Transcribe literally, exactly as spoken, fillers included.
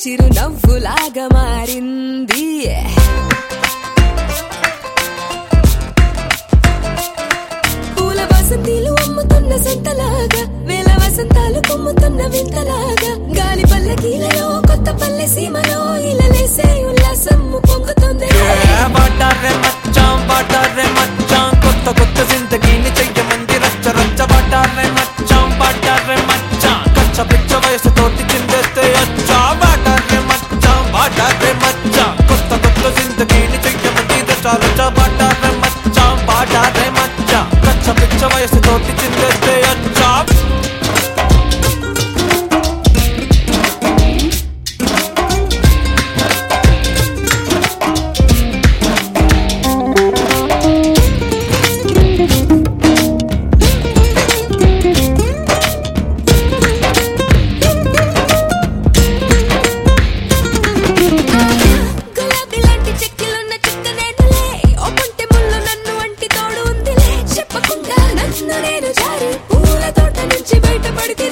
చిరునవ్వులాగా మారింది. పూల వసంతిలు అమ్ముతున్న సంతలాగా, వేల వసంతాలు కొమ్ముతున్న వింతలాగా, గాలి పల్లకీలలో కొత్త పల్లె సీమలో ఇలలేసే ఉల్లాసం పొంగుతుంది. కొత్త కొత్త జిందగీని చెయ్యమంది రచ్చ రచ్చ బాటారే మచ్చాం బాటారే మచ్చాం కచ్చ పిచ్చ వయసు తోటి చిందేస్తే అచ్చా బాటారే మచ్చాం బాటారే మచ్చాం కొత్త కొత్త జిందగీని చెయ్యమంది రచ్చ రచ్చ బాటారే మచ్చాం బాటారే మచ్చాం కచ్చ పిచ్చ వయసు తోటి చిందేస్తే అచ్చా. నేను జారి పూల తోట నుంచి బయటపడితే